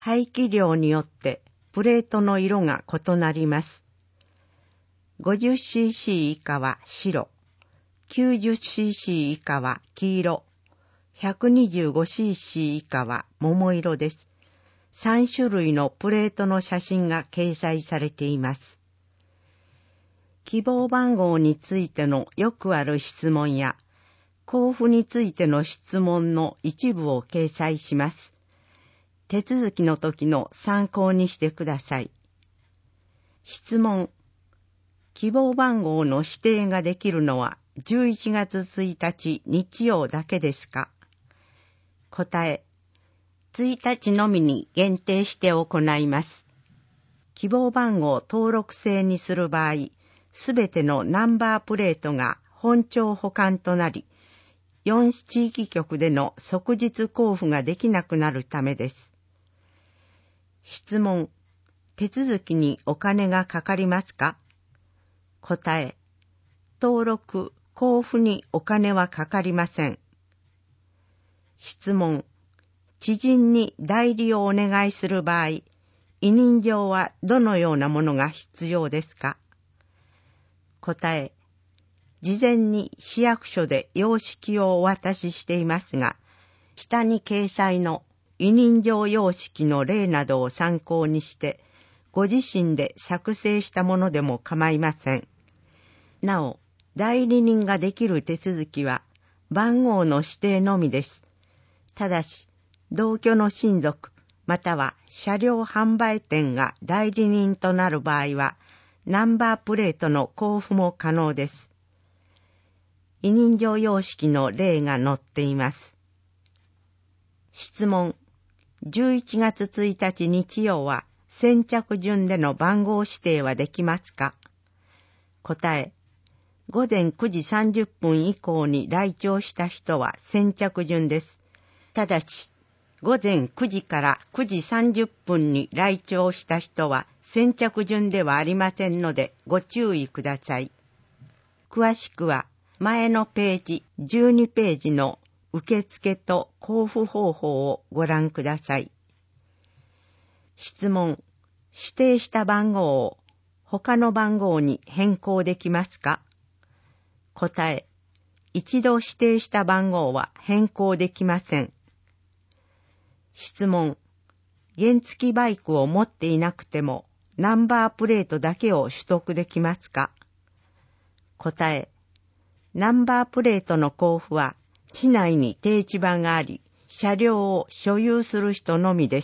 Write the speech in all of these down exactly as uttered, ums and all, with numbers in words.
排気量によってプレートの色が異なります。ごじゅっシーシー 以下は白、きゅうじゅっシーシー 以下は黄色、ひゃくにじゅうごシーシー 以下は桃色です。さん種類のプレートの写真が掲載されています。希望番号についてのよくある質問や、交付についての質問の一部を掲載します。手続きの時の参考にしてください。質問。希望番号の指定ができるのはじゅういちがつついたち日曜だけですか？答え。ついたちのみに限定して行います。希望番号登録制にする場合、すべてのナンバープレートが本庁保管となり、よん地域局での即日交付ができなくなるためです。質問。手続きにお金がかかりますか？答え。登録、交付にお金はかかりません。質問。知人に代理をお願いする場合、委任状はどのようなものが必要ですか？答え。事前に市役所で様式をお渡ししていますが、下に掲載の委任状様式の例などを参考にして、ご自身で作成したものでも構いません。なお、代理人ができる手続きは番号の指定のみです。ただし、同居の親族、または車両販売店が代理人となる場合は、ナンバープレートの交付も可能です。委任状様式の例が載っています。質問。じゅういちがつついたち日曜は先着順での番号指定はできますか？答え。午前くじさんじゅっぷん以降に来庁した人は先着順です。ただし、午前くじからくじさんじゅっぷんに来庁した人は先着順ではありませんのでご注意ください。詳しくは前のページじゅうにページの受付と交付方法をご覧ください。質問。指定した番号を他の番号に変更できますか？答え。一度指定した番号は変更できません。質問。原付バイクを持っていなくてもナンバープレートだけを取得できますか？答え。ナンバープレートの交付は市内に定置場があり、車両を所有する人のみです。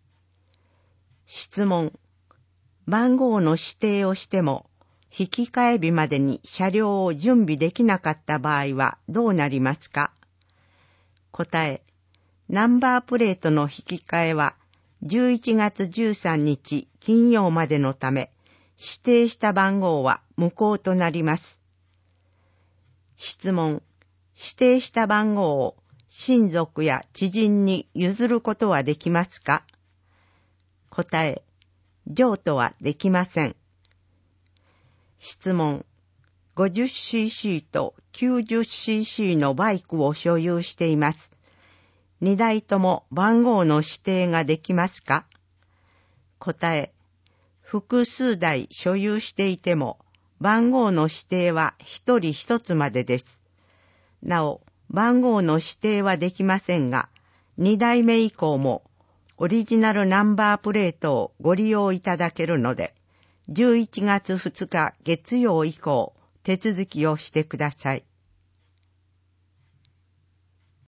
質問。番号の指定をしても引き換え日までに車両を準備できなかった場合はどうなりますか？答え。ナンバープレートの引き換えはじゅういちがつじゅうさんにち金曜までのため、指定した番号は無効となります。質問。指定した番号を親族や知人に譲ることはできますか？答え。譲渡はできません。質問。ごじゅっシーシー と きゅうじゅっシーシー のバイクを所有しています。にだいとも番号の指定ができますか？答え。複数台所有していても番号の指定は一人一つまでです。なお、番号の指定はできませんが、にだいめ以降もオリジナルナンバープレートをご利用いただけるので、じゅういちがつふつか月曜以降、手続きをしてください。